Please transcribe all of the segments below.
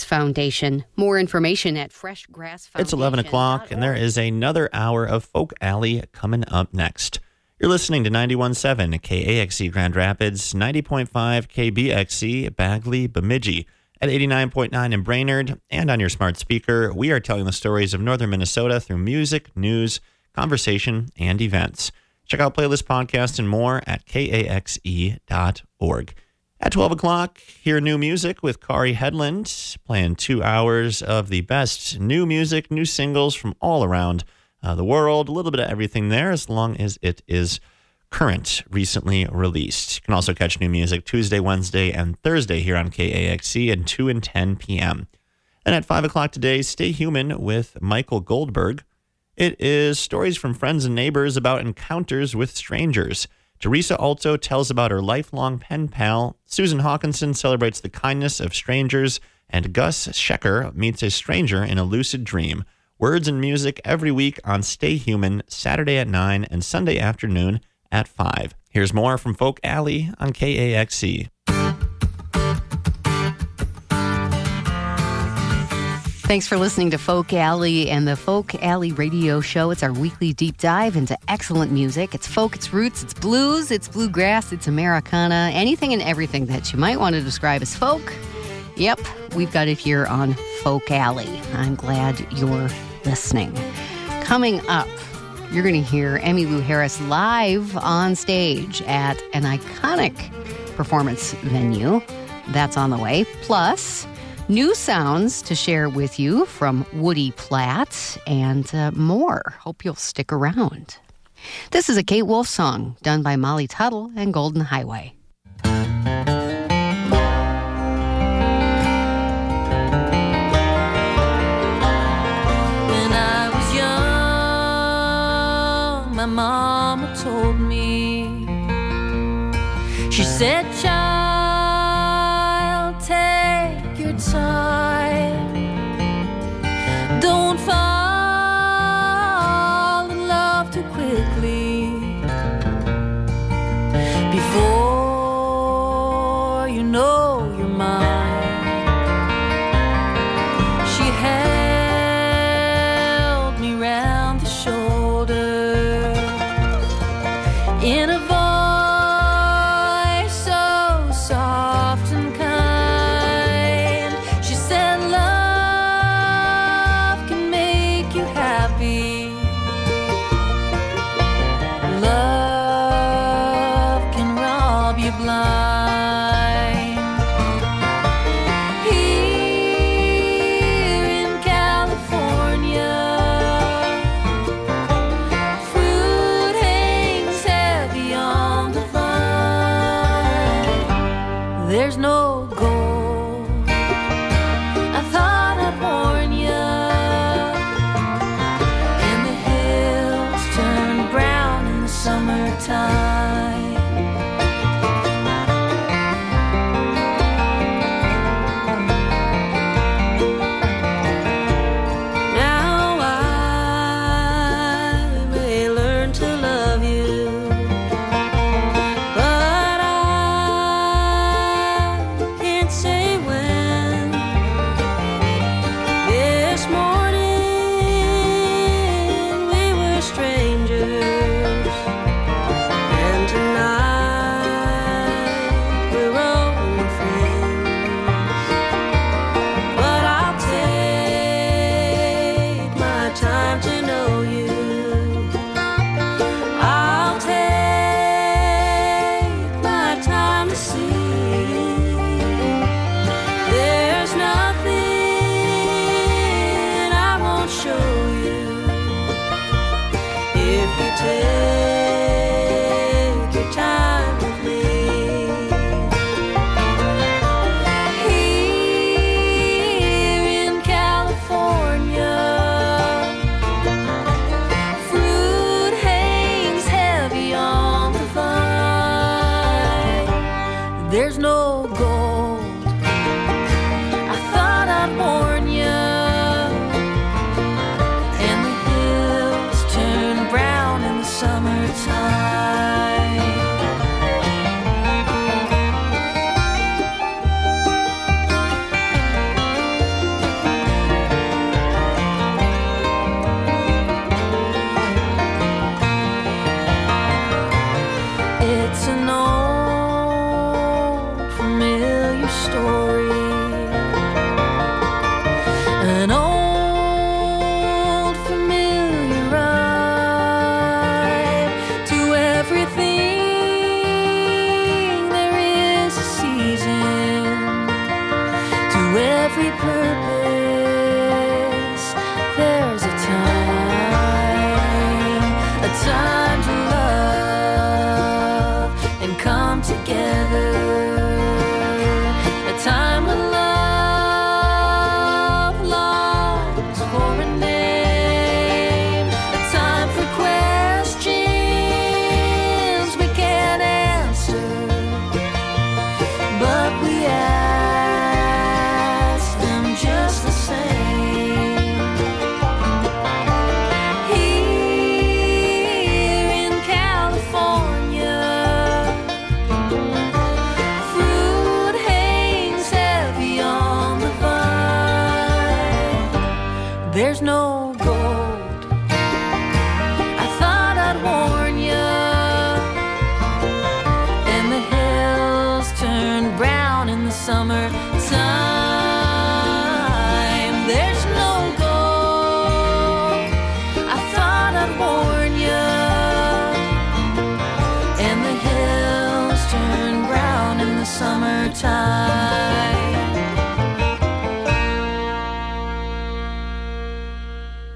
Foundation. More information at freshgrassfoundation.org. It's 11 o'clock, and there is another hour of Folk Alley coming up next. You're listening to 91.7 KAXE Grand Rapids, 90.5 KBXE Bagley Bemidji, at 89.9 in Brainerd, and on your smart speaker. We are telling the stories of northern Minnesota through music, news, conversation, and events. Check out playlist, podcasts, and more at kaxe.org. At 12 o'clock, hear new music with Kari Headland, playing 2 hours of the best new music, new singles from all around the world. A little bit of everything there, as long as it is current, recently released. You can also catch new music Tuesday, Wednesday, and Thursday here on KAXE at 2 and 10 p.m. And at 5 o'clock today, Stay Human with Michael Goldberg. It is stories from friends and neighbors about encounters with strangers. Teresa Alto tells about her lifelong pen pal. Susan Hawkinson celebrates the kindness of strangers. And Gus Schecker meets a stranger in a lucid dream. Words and music every week on Stay Human, Saturday at 9 and Sunday afternoon at 5. Here's more from Folk Alley on KAXE. Thanks for listening to Folk Alley and the Folk Alley Radio Show. It's our weekly deep dive into excellent music. It's folk, it's roots, it's blues, it's bluegrass, it's Americana, anything and everything that you might want to describe as folk. Yep, we've got it here on Folk Alley. I'm glad you're listening. Coming up, you're going to hear Emmylou Harris live on stage at an iconic performance venue. That's on the way. Plus, new sounds to share with you from Woody Platt and more. Hope you'll stick around. This is a Kate Wolf song done by Molly Tuttle and Golden Highway. My mama told me, she said, child, take your time. Don't fall in love too quickly before you know you're mine. She held me round the shoulder in a voice so soft and kind. She said, love can make you happy. Love can rob you blind. Here in California, fruit hangs heavy on the vine. There's no gold. I thought I'd warn ya. And the hills turn brown in the summertime. Now I may learn to love you, but I can't say when. This morning we were strangers, and tonight we're only friends. But I'll take my time to know you. I'll take my time to see. There's nothing I won't show you if you take your time with me. Here in California, fruit hangs heavy on the vine. There's no gold. I thought I'd warn ya. And the hills turn brown in the summer sweet purpose. There's a time to love and come together. A time when love longs for a name. A time for questions we can't answer, but we ask them just the same. Here in California, fruit hangs heavy on the vine. There's no gold. I thought I'd warn ya. And the hills turn brown in the summertime. There's no gold. I thought I'd warn ya. And the hills turn brown in the summertime.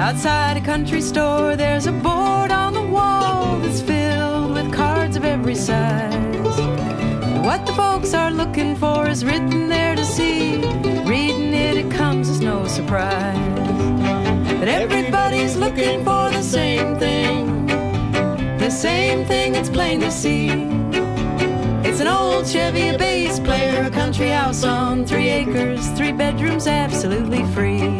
Outside a country store, there's a board on the wall that's filled with cards of every size. What the folks are looking for is written there to see. Reading it comes as no surprise. But everybody's looking for the same thing. The same thing, it's plain to see. It's an old Chevy, a bass player, a country house on 3 acres, 3 bedrooms, absolutely free.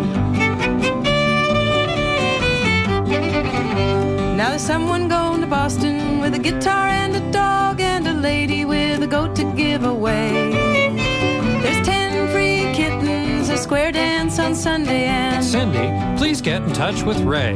Now there's someone going to Boston with a guitar and a dog and a lady with a goat to give away. There's 10 free kittens, a square dance on Sunday, and Cindy, please get in touch with Ray.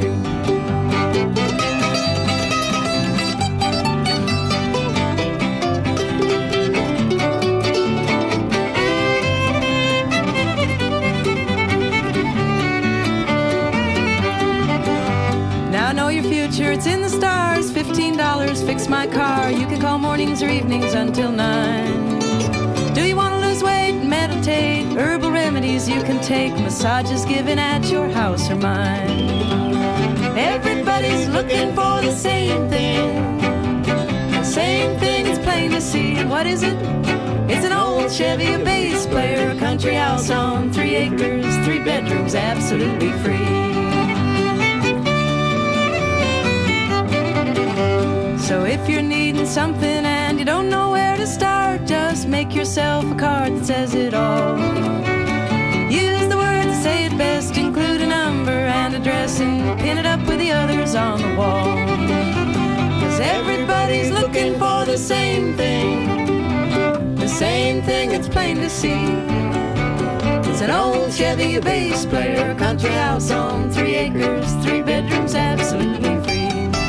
It's in the stars, $15, fix my car. You can call mornings or evenings until 9. Do you want to lose weight and meditate? Herbal remedies you can take, massages given at your house or mine. Everybody's looking for the same thing. The same thing, it's plain to see. And what is it? It's an old Chevy, a bass player, a country house on 3 acres, 3 bedrooms, absolutely free. So if you're needing something and you don't know where to start, just make yourself a card that says it all. Use the words that say it best, include a number and address, and pin it up with the others on the wall. 'Cause everybody's looking for the same thing. The same thing, it's plain to see. It's an old Chevy, a bass player, a country house on 3 acres, 3 bedrooms, absolutely free.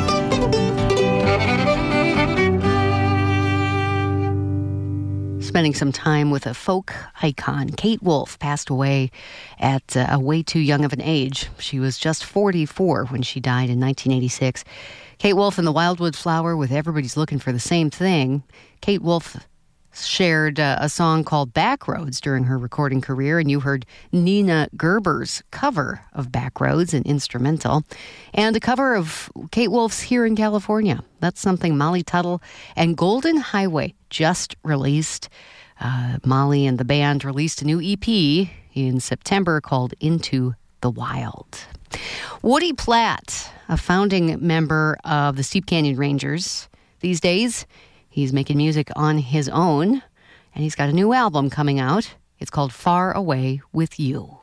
Spending some time with a folk icon. Kate Wolf passed away at a way too young of an age. She was just 44 when she died in 1986. Kate Wolf and the Wildwood Flower with Everybody's Looking for the Same Thing. Kate Wolf shared a song called Backroads during her recording career, and you heard Nina Gerber's cover of Backroads, an instrumental, and a cover of Kate Wolf's Here in California. That's something Molly Tuttle and Golden Highway just released. Molly and the band released a new EP in September called Into the Wild. Woody Platt, a founding member of the Steep Canyon Rangers. These days, he's making music on his own, and he's got a new album coming out. It's called Far Away with You.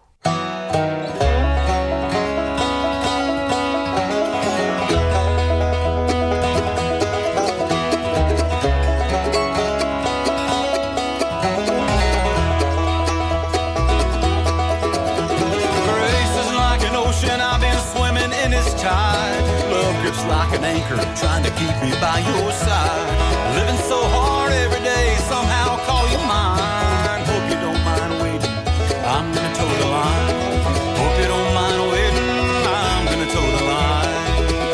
Like an anchor trying to keep me by your side. Living so hard every day, somehow call you mine. Hope you don't mind waiting, I'm gonna toe the line. Hope you don't mind waiting, I'm gonna toe the line.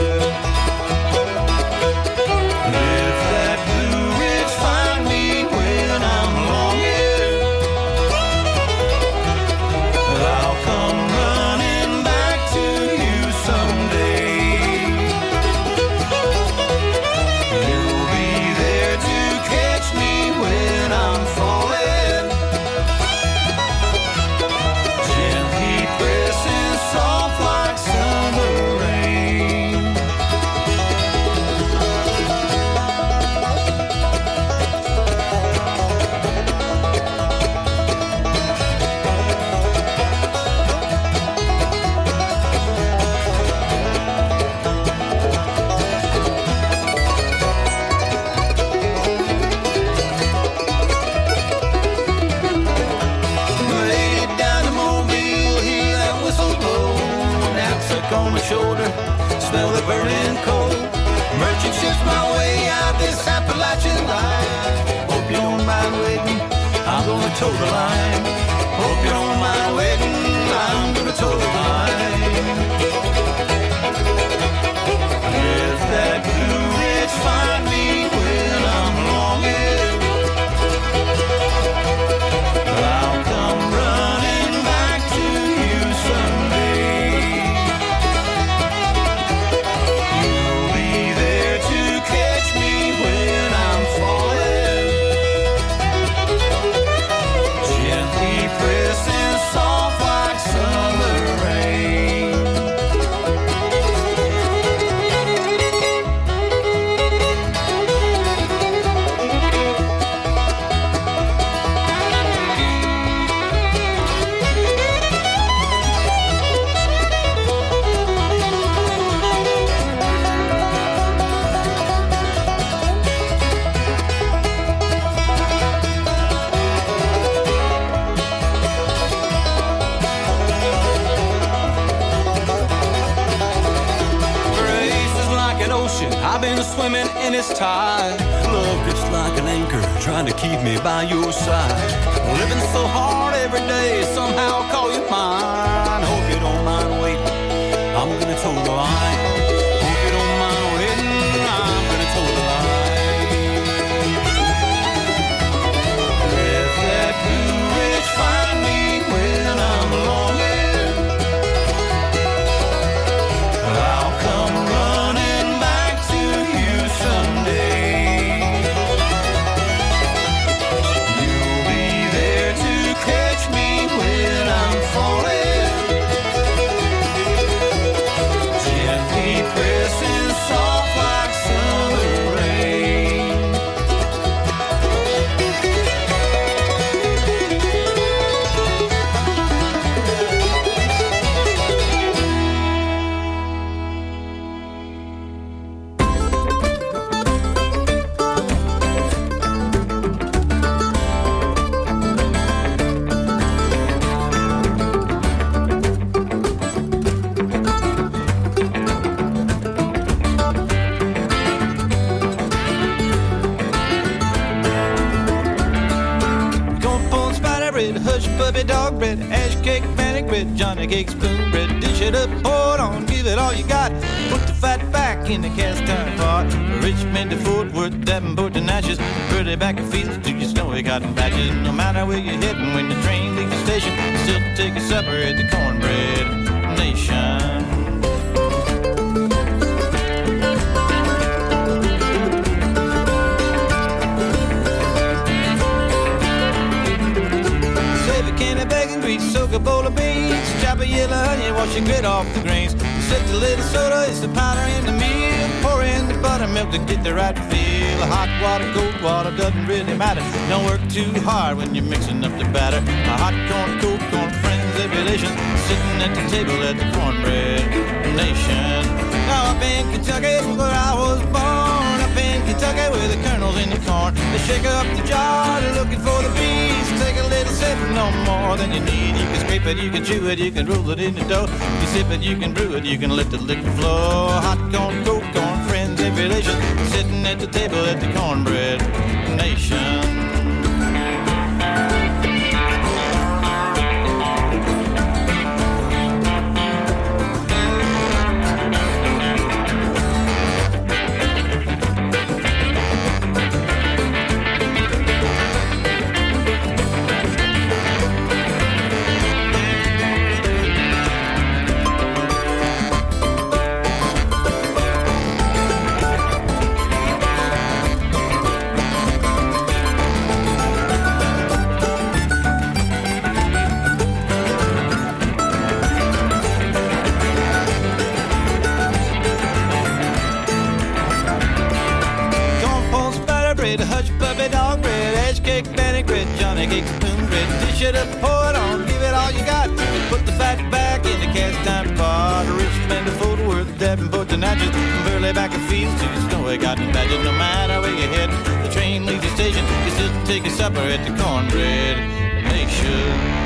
If that Blue Ridge find me when I'm longing, I'll come running back to you someday. Shoulder, smell the burning coal. Merchant ships my way out this Appalachian line. Hope you don't mind waiting, I'm gonna toe the line. Hope you don't mind waiting, I'm gonna toe the line. If that Blue Ridge find me when I'm longing, I'll come running back to you someday. swimming in its tide. Love gets like an anchor trying to keep me by your side. Living so hard every day, somehow call you mine. Hope you don't mind waiting, I'm gonna toe the line. Hope you don't mind waiting, I'm gonna toe the line. Let that Blue Ridge find me when I'm longing. I'll come running back to you someday. You'll be there to catch me when I'm falling. Gently pressing soft like summer rain. Cornpone, spider bread, hush puppy, dog bread, ash cake, panic bread, Johnny cake, spoon bread. Dish it up, pour it on, give it all you got. Put the fat back in the cast iron pot. Richmond to Fort Worth, Davenport to Natchez, pretty back of fields to your snowy cotton patches. No matter where you're heading, when the train leaves the station, still take a supper at the Cornbread Nation. Save a can of bacon grease, soak a bowl of beans, chop a yellow onion, wash your grit off the grains. Set a little soda, it's the powder in the meal. Pour in the buttermilk to get the right feel. Hot water, cold water, doesn't really matter. Don't work too hard when you're mixing up the batter. A hot corn, cold corn, friends, every nation, sitting at the table at the Cornbread Nation. Now up in Kentucky, where I was born, up in Kentucky, where the kernels in the corn. They shake up the jar, they're looking for the bees. Take a little sip, no more than you need. You can scrape it, you can chew it, you can roll it in the dough. You can sip it, you can brew it, you can let the liquor flow. Hot corn, cold corn, friends, every nation, sitting at the table at the Cornbread Nation. Hush puppy, dog bread, ash cake, panic bread, Johnny cake, spoon bread. Dish it up, pour it on, give it all you got. Put the fat back in the cast iron pot. Richmond to Fort Worth, Davenport to Natchez, Burley back of fields to the snowy cotton patches. No matter where you head, the train leaves the station. You still take a supper at the Cornbread Nation.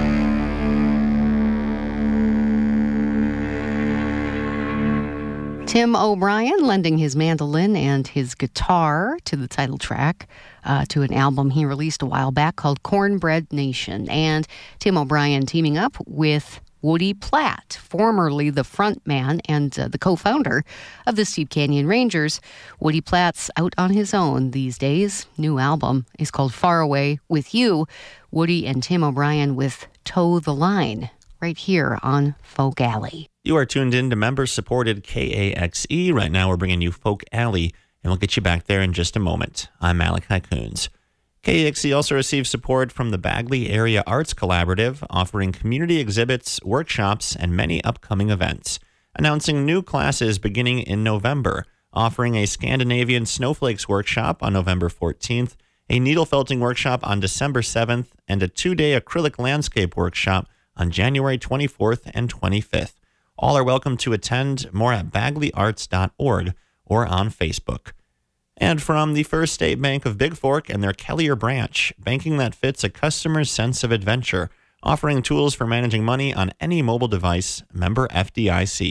Tim O'Brien lending his mandolin and his guitar to the title track to an album he released a while back called Cornbread Nation. And Tim O'Brien teaming up with Woody Platt, formerly the frontman and the co-founder of the Steep Canyon Rangers. Woody Platt's out on his own these days. New album is called Far Away With You. Woody and Tim O'Brien with Toe the Line right here on Folk Alley. You are tuned in to member-supported KAXE. Right now we're bringing you Folk Alley, and we'll get you back there in just a moment. I'm Malachi Coons. KAXE also receives support from the Bagley Area Arts Collaborative, offering community exhibits, workshops, and many upcoming events. Announcing new classes beginning in November, offering a Scandinavian Snowflakes workshop on November 14th, a needle felting workshop on December 7th, and a 2-day acrylic landscape workshop on January 24th and 25th. All are welcome to attend. More at bagleyarts.org or on Facebook. And from the First State Bank of Big Fork and their Kellier branch, banking that fits a customer's sense of adventure, offering tools for managing money on any mobile device, member FDIC.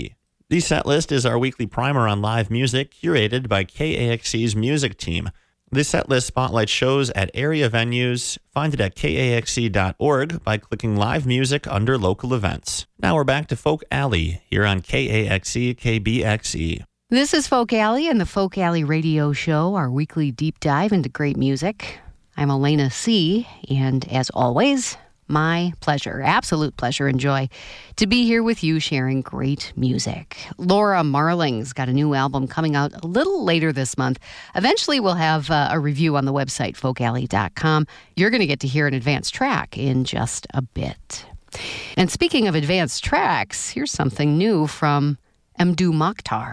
The set list is our weekly primer on live music curated by KAXC's music team. This set list spotlights shows at area venues. Find it at kaxc.org by clicking live music under local events. Now we're back to Folk Alley here on KAXC KBXE. This is Folk Alley and the Folk Alley Radio Show, our weekly deep dive into great music. I'm Elena C., and as always, my pleasure, absolute pleasure and joy to be here with you sharing great music. Laura Marling's got a new album coming out a little later this month. Eventually, we'll have a review on the website, folkalley.com. You're going to get to hear an advanced track in just a bit. And speaking of advanced tracks, here's something new from Mdou Moctar.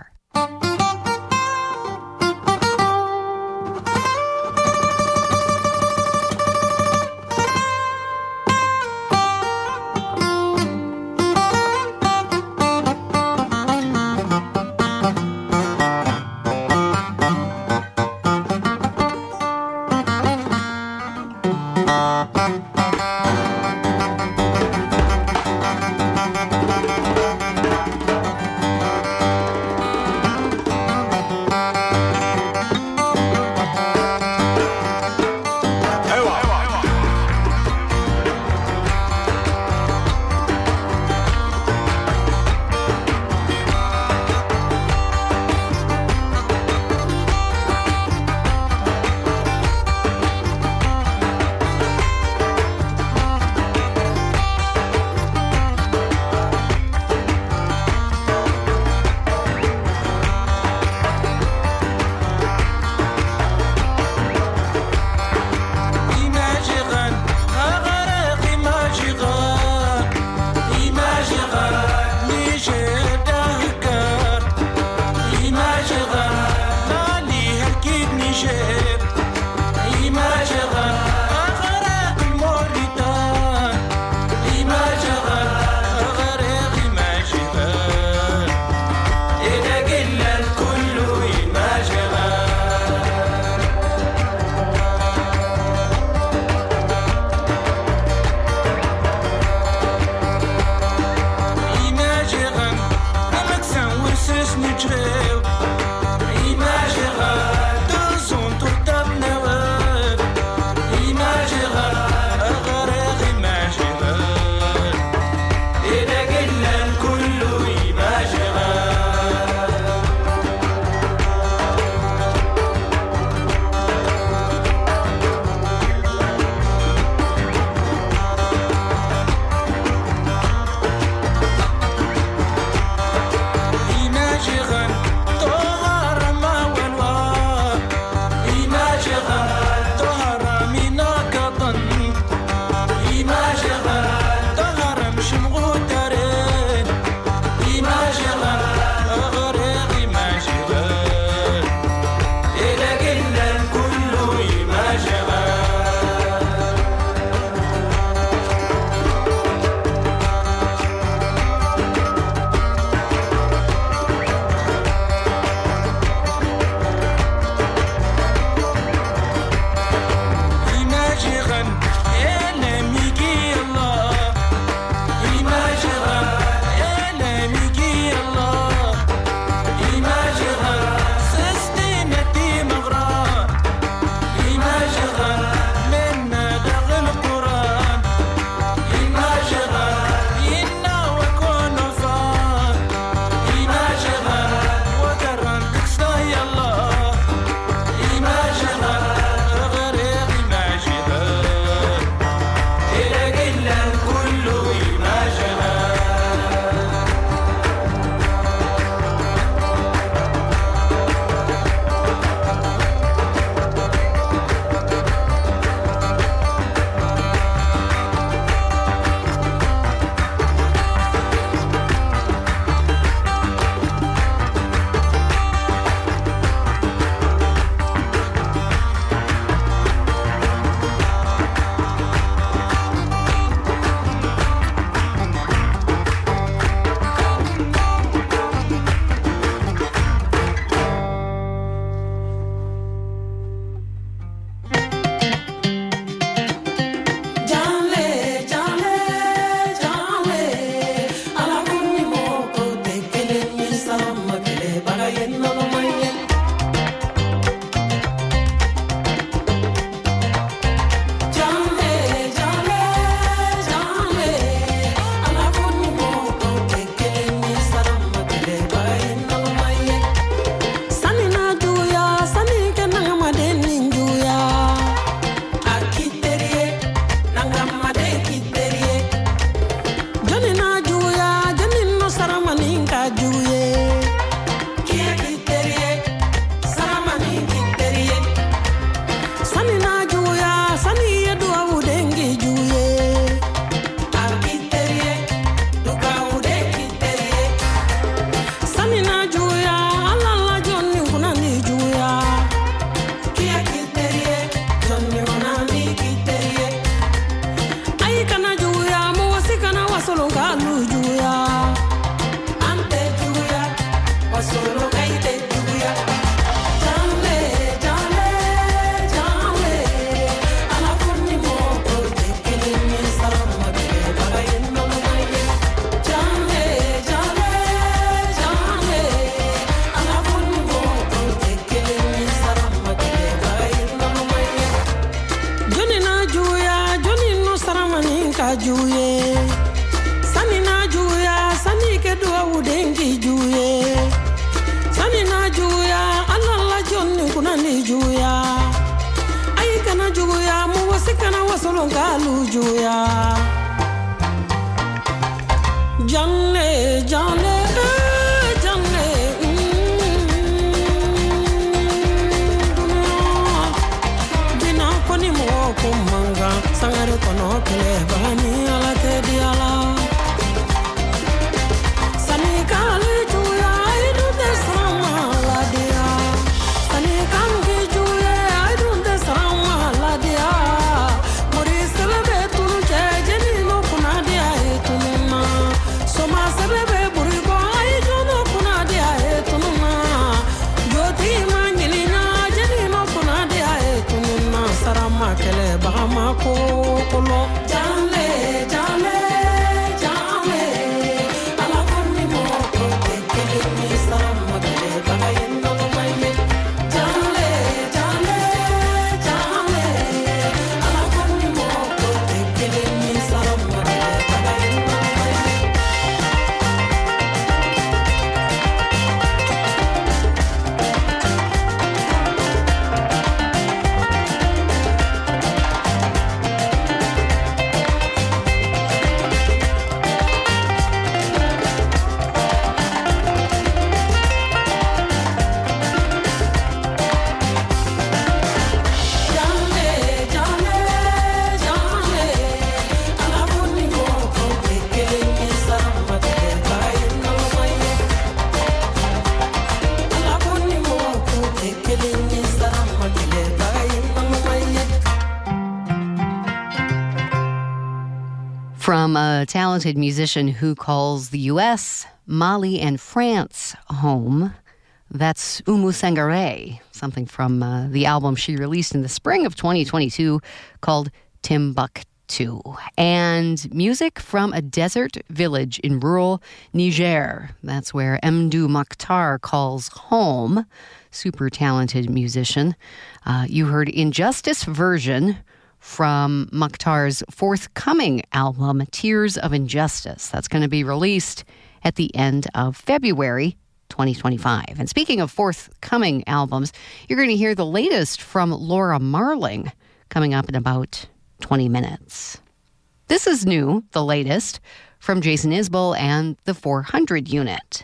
from a talented musician who calls the U.S., Mali, and France home. That's Oumou Sangaré, something from the album she released in the spring of 2022 called Timbuktu. And music from a desert village in rural Niger. That's where Mdou Mokhtar calls home. Super talented musician. You heard Injustice version from Mokhtar's forthcoming album, Tears of Injustice. That's going to be released at the end of February 2025. And speaking of forthcoming albums, you're going to hear the latest from Laura Marling coming up in about 20 minutes. This is new, the latest, from Jason Isbell and the 400 Unit.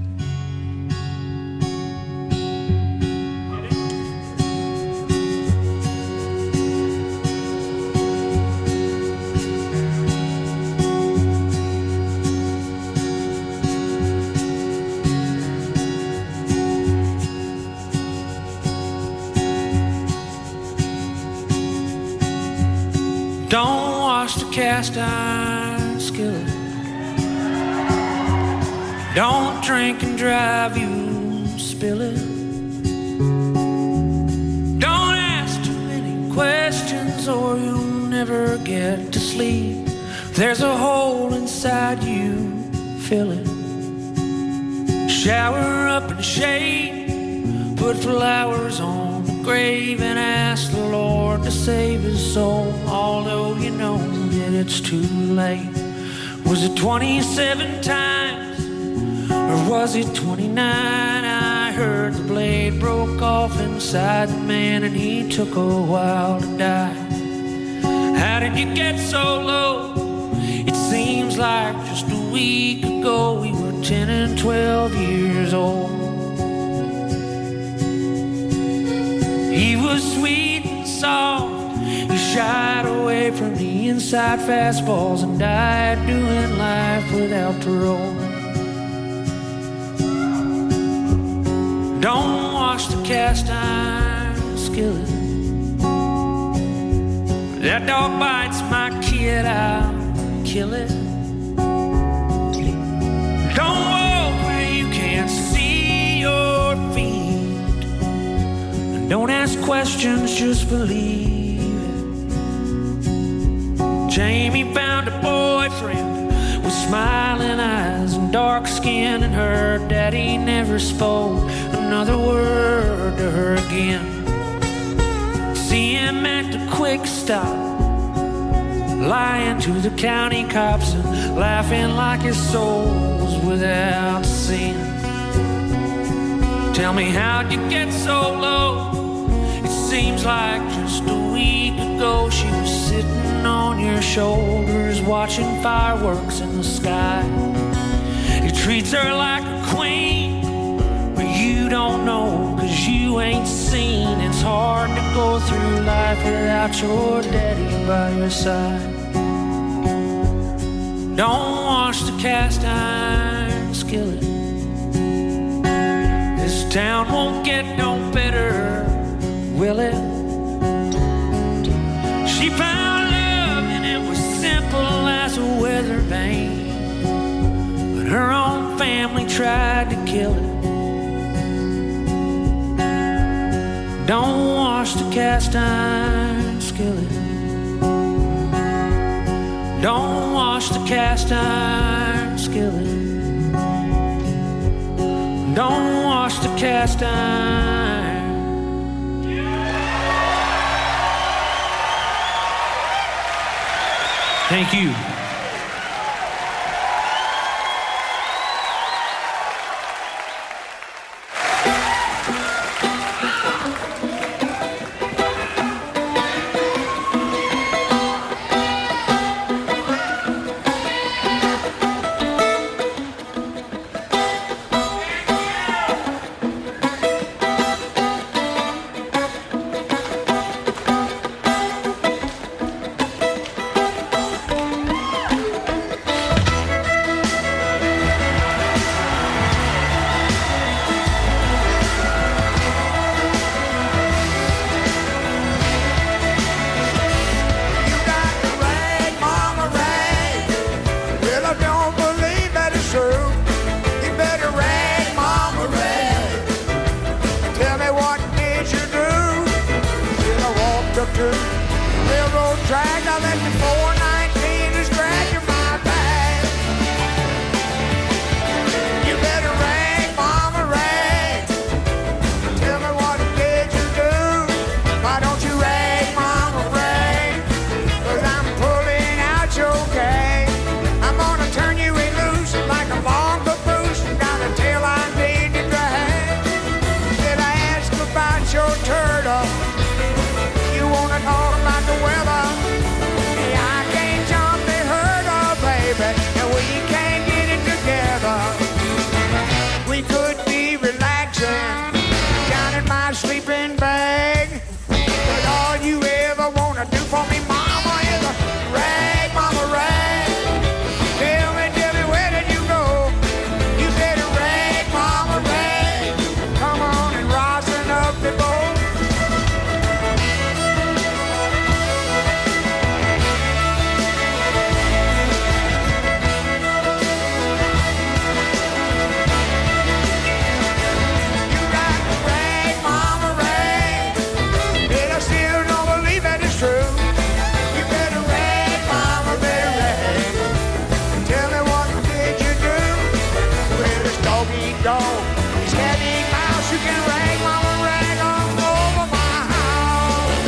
Don't wash the cast iron skillet. Don't drink and drive, you spill it. Don't ask too many questions or you'll never get to sleep. There's a hole inside you, fill it. Shower up in the shade, put flowers on grave and ask the Lord to save his soul, although you know that it's too late. Was it 27 times or was it 29? I heard the blade broke off inside the man and he took a while to die. How did you get so low? It seems like just a week ago we were 10 and 12 years old. He was sweet and soft. He shied away from the inside fastballs and died doing life without parole. Don't wash the cast iron skillet. That dog bites my kid, I'll kill it. Don't walk where you can't see your feet. Don't ask questions, just believe it. Jamie found a boyfriend with smiling eyes and dark skin, and her daddy never spoke another word to her again. See him at the quick stop, lying to the county cops and laughing like his soul was without sin. Tell me, how'd you get so low? It seems like just a week ago she was sitting on your shoulders watching fireworks in the sky. He treats her like a queen, but you don't know, 'cause you ain't seen. It's hard to go through life without your daddy by your side. Don't wash the cast iron skillet. This town won't get no better, will it? She found love and it was simple as a weather vane, but her own family tried to kill it. Don't wash the cast iron skillet. Don't wash the cast iron skillet. Don't wash the cast iron. Thank you. that the 419 is dragging my back. You better rag, mama, rag. Tell me what did you do? Why don't you rag, mama, rag? 'Cause I'm pulling out your gag. I'm gonna turn you loose like a long caboose. Got a tail I need to drag. Did I ask about your turtle? You wanna talk about the weather? Yeah, I can't jump the hurdle, baby, and we can't get it together. We could be relaxing down in my sleeping bag, but all you ever wanna do for me, mama, is a rag, mama, rag. Tell me, where did you go? You better rag, mama, rag. Come on and rosin up the boat. You got to rag, mama, rag. But I still don't believe that it's true. You better rag, mama, better rag. Tell me what did you do? Well, it's dog eat dog, it's cat eat mouse. You can rag, mama, rag all over my house.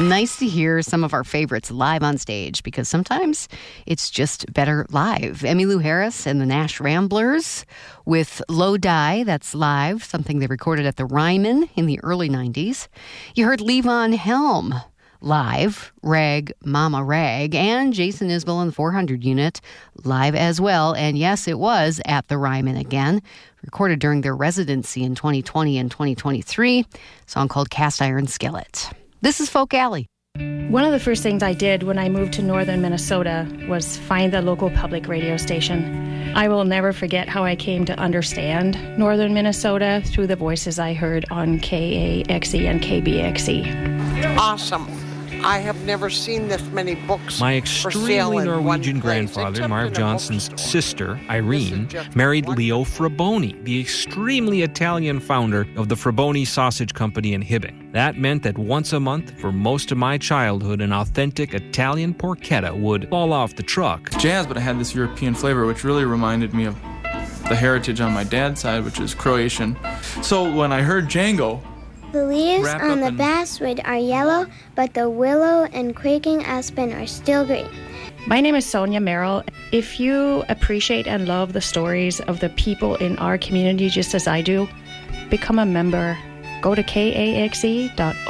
nice to hear some of our favorites live on stage because sometimes it's just better live. Emmylou Harris and the Nash Ramblers with Low Die, that's live, something they recorded at the Ryman in the early 90s. You heard Levon Helm live, Rag Mama Rag, and Jason Isbell and the 400 Unit live as well. And yes, it was at the Ryman again, recorded during their residency in 2020 and 2023, a song called Cast Iron Skillet. This is Folk Alley. One of the first things I did when I moved to northern Minnesota was find the local public radio station. I will never forget how I came to understand northern Minnesota through the voices I heard on KAXE and KBXE. Awesome. I have never seen this many books. My for sale extremely in one Norwegian place, grandfather, except Marv in a Johnson's bookstore. sister, Irene, This is just married one- Leo Fraboni, the extremely Italian founder of the Fraboni Sausage Company in Hibbing. That meant that once a month, for most of my childhood, an authentic Italian porchetta would fall off the truck. Jazz, but it had this European flavor, which really reminded me of the heritage on my dad's side, which is Croatian. So when I heard Django, The leaves Wrap on up the in- basswood are yellow, but the willow and quaking aspen are still green. My name is Sonia Merrill. If you appreciate and love the stories of the people in our community just as I do, become a member. Go to kaxe.org.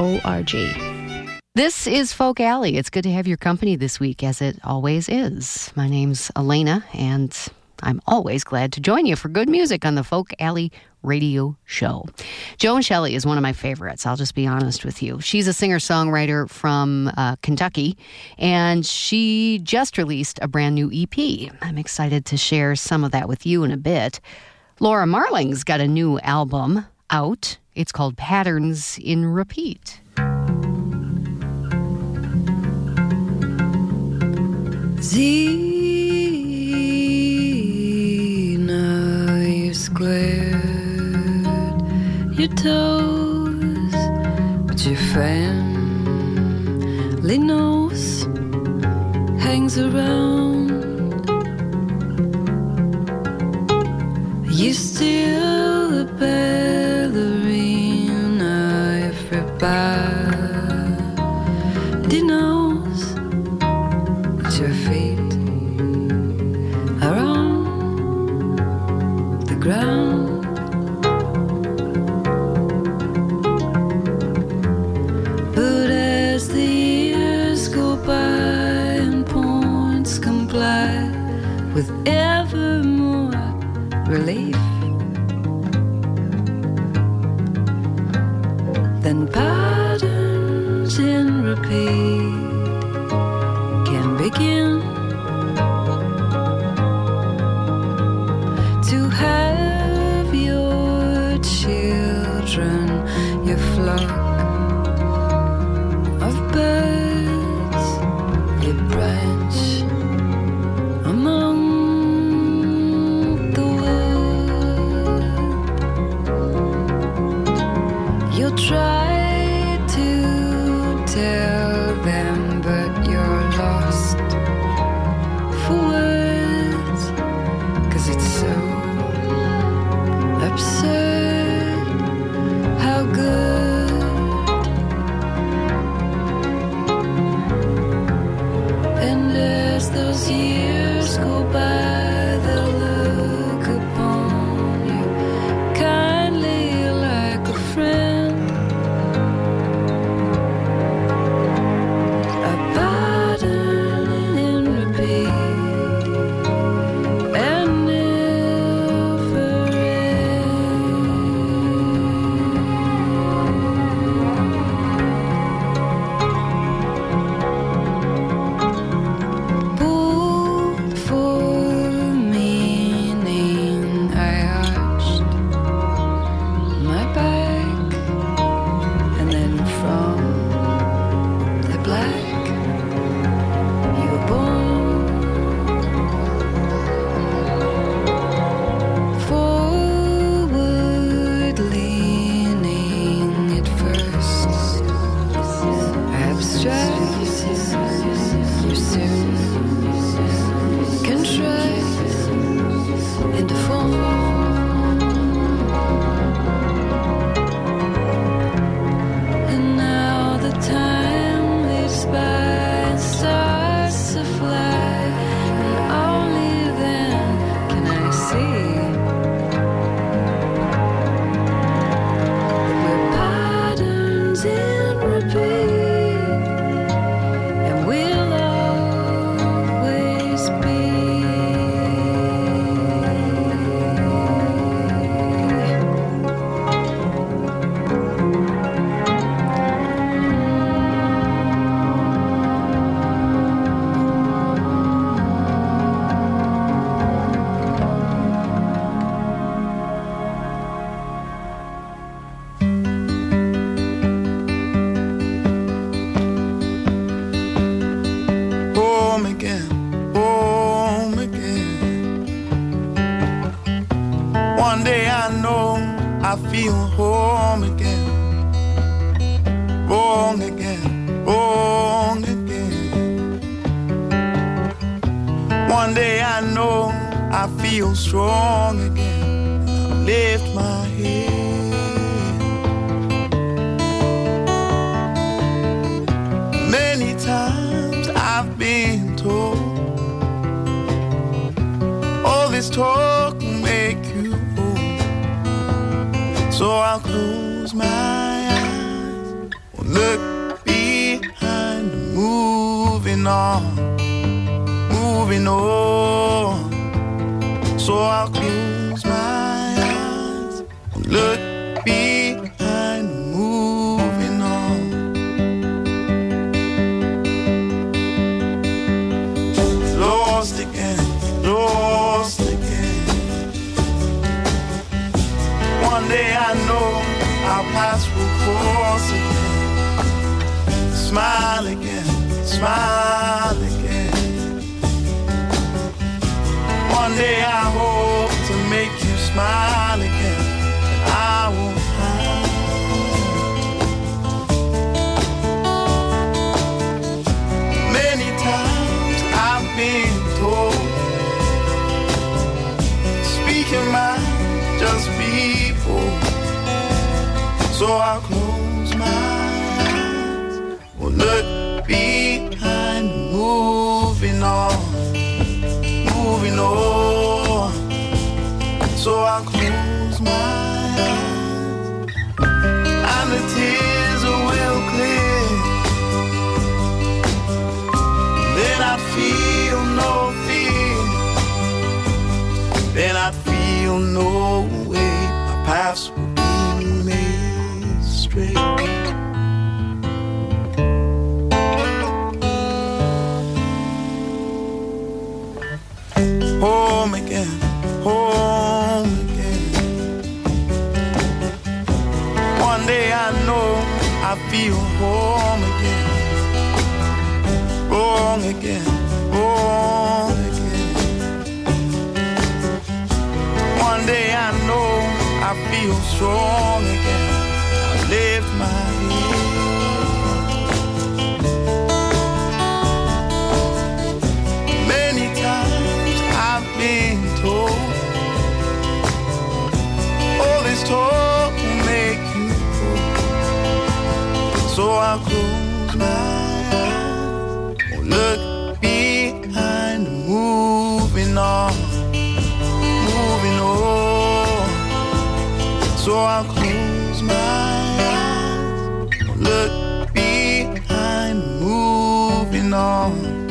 This is Folk Alley. It's good to have your company this week, as it always is. My name's Elena, and I'm always glad to join you for good music on the Folk Alley radio show. Joan Shelley is one of my favorites, I'll just be honest with you. She's a singer-songwriter from Kentucky, and she just released a brand new EP. I'm excited to share some of that with you in a bit. Laura Marling's got a new album out. It's called Patterns in Repeat. Zina, you squared your toes, but your family nose hangs around. You still a ballerina, everybody knows that your feet are on the ground. But as the years go by and points comply with ever more relief, then patterns in repeat can begin to have your children, your flock of birds, your branch among the wood. You'll try to tell them, but you're lost home again, home again. One day I know I feel home again, wrong again, wrong again. One day I know I feel strong again. I lift my head. Many times I've been told all this talk will make you old. So I'll close my eyes, won't look behind, moving on, moving on. So I'll close my eyes, won't look behind, moving on. Lost again, lost again. One day I know our paths will cross again. Smile again, smile again. One day I hope to make you smile again, and I won't hide. Many times I've been told, speaking my just people. So I'll close my eyes, will look behind, moving on, moving on. So I'll close my eyes, and the tears will clear. Then I'd feel no fear, then I'd feel no way. My paths will be made straight. Home again, home again. One day I know I feel home again, wrong again, wrong again. One day I know I feel strong again. I lift my head. Many times I've been told all this talk will make you cold. So I'll close my eyes, won't look behind, moving on, moving on. So I'll close my eyes, won't look behind, moving on.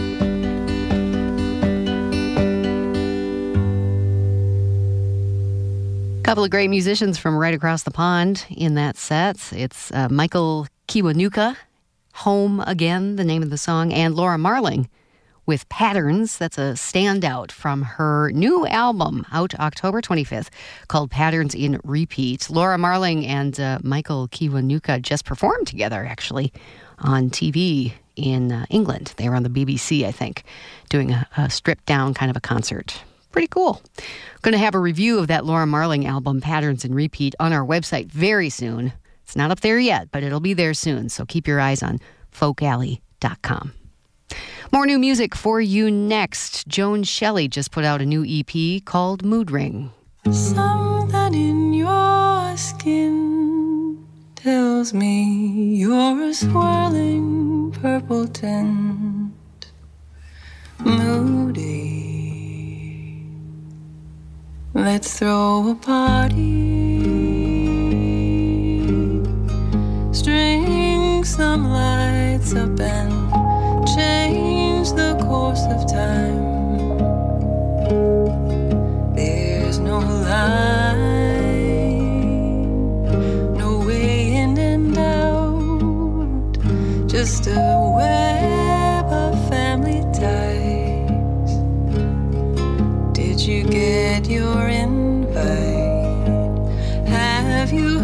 Couple of great musicians from right across the pond in that set. It's Michael Kiwanuka, Home Again, the name of the song, and Laura Marling with Patterns. That's a standout from her new album out October 25th called Patterns in Repeat. Laura Marling and Michael Kiwanuka just performed together, actually, on TV in England. They were on the BBC, I think, doing a stripped-down kind of a concert. Pretty cool. Going to have a review of that Laura Marling album, Patterns in Repeat, on our website very soon. It's not up there yet, but it'll be there soon, so keep your eyes on folkalley.com. More new music for you next. Joan Shelley just put out a new EP called Mood Ring. Something in your skin tells me you're a swirling purple tint, moody. Let's throw a party, string some lights up and change the course of time. There's no line, no way in and out, just a web of family ties. Did you get your invite? Have you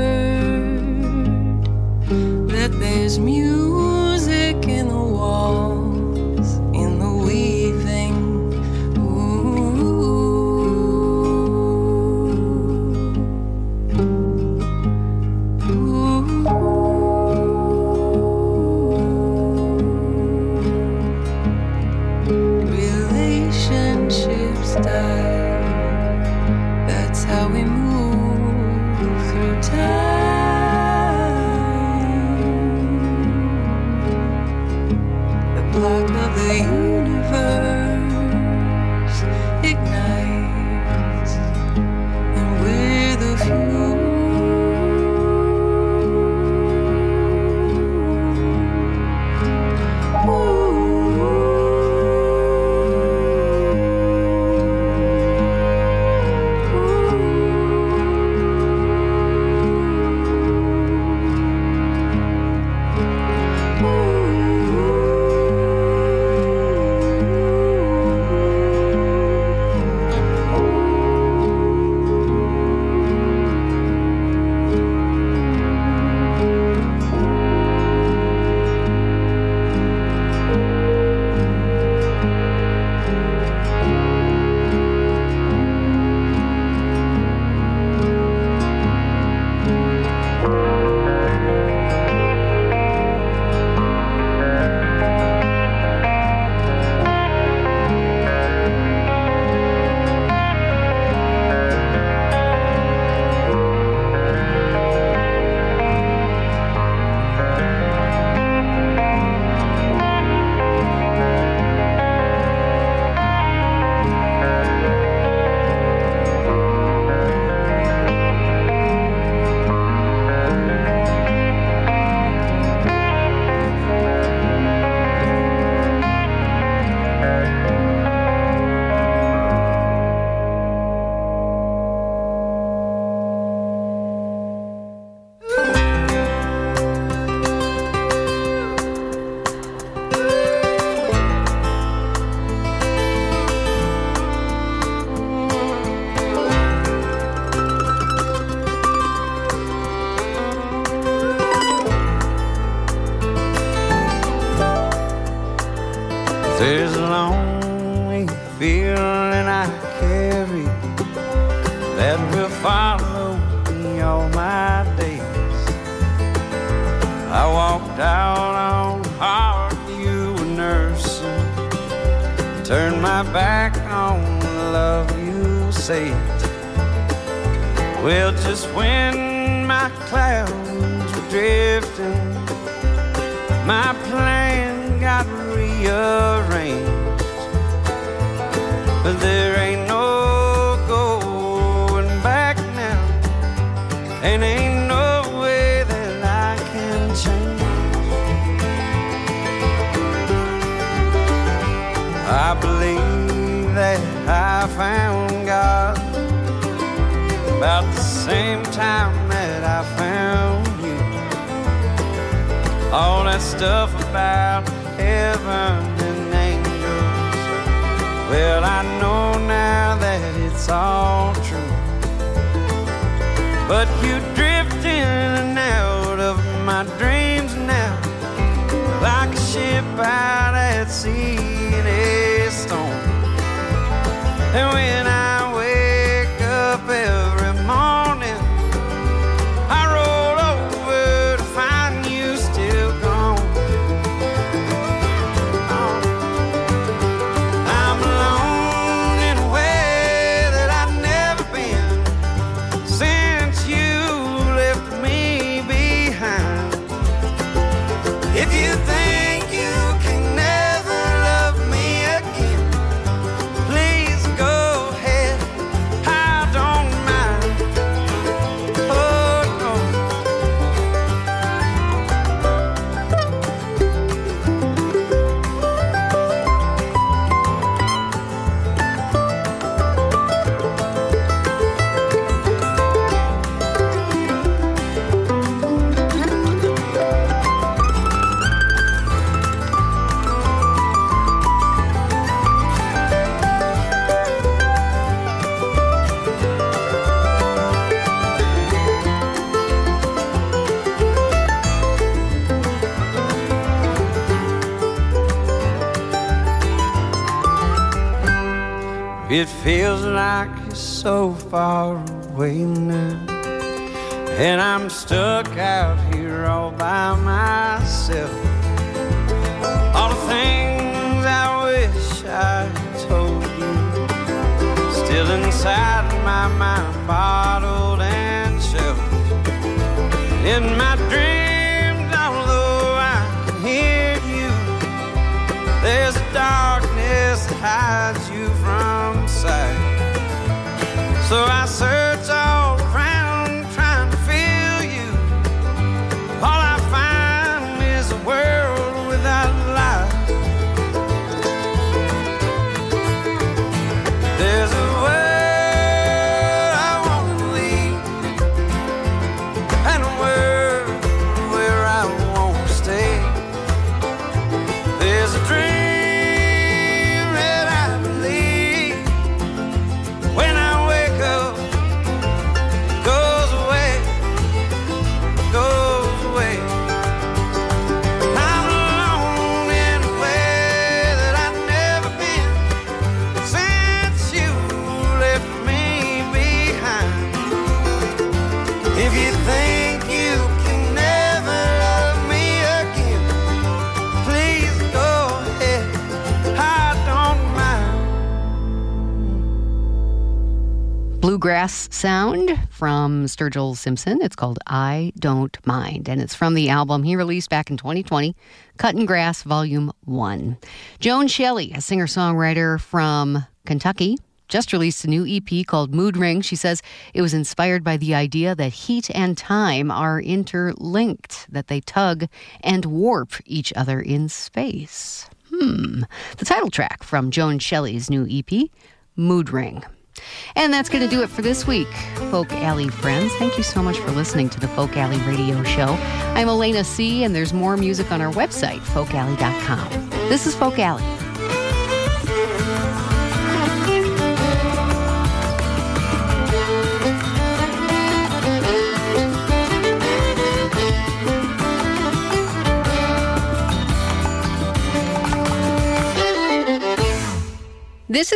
heard that there's music in the walls, in the the universe ignites, and we're the fuel. There's a lonely feeling I carry that will follow me all my days. I walked out on the heart you were nursing, turned my back on the love you saved. Well, just when my clouds were drifting, my plan got rearranged, but there ain't no going back now, and ain't no way that I can change. I believe that I found God about the same time that I found you. All that stuff about heaven and angels, well, I know now that it's all true. But you drift in and out of my dreams now, like a ship out at sea in a storm. And when I wake up every morning, I roll over to find you still gone. I'm alone in a way that I've never been since you left me behind. If you think you can never love me again, please go ahead, I don't mind. Oh no. It feels like you're so far away now, and I'm stuck out here all by myself. All the things I wish I told you, still inside my mind, bottled and shelved. In my dreams, although I can hear you, there's a darkness that hides you from sight. So I search all around trying to feel you. All I find is a world without light. There's a world I want to leave, and a world where I want to stay. There's a dream that I believe when I wake up, it goes away, goes away. I'm alone in a way that I've never been since you left me behind. If you think you can never love me again, please go ahead, I don't mind. Bluegrass sound from Sturgill Simpson. It's called I Don't Mind, and it's from the album he released back in 2020, Cuttin' Grass Volume 1. Joan Shelley, a singer-songwriter from Kentucky, just released a new EP called Mood Ring. She says it was inspired by the idea that heat and time are interlinked, that they tug and warp each other in space. The title track from Joan Shelley's new EP, Mood Ring. And that's going to do it for this week, Folk Alley friends. Thank you so much for listening to the Folk Alley Radio Show. I'm Elena C., and there's more music on our website, folkalley.com. This is Folk Alley.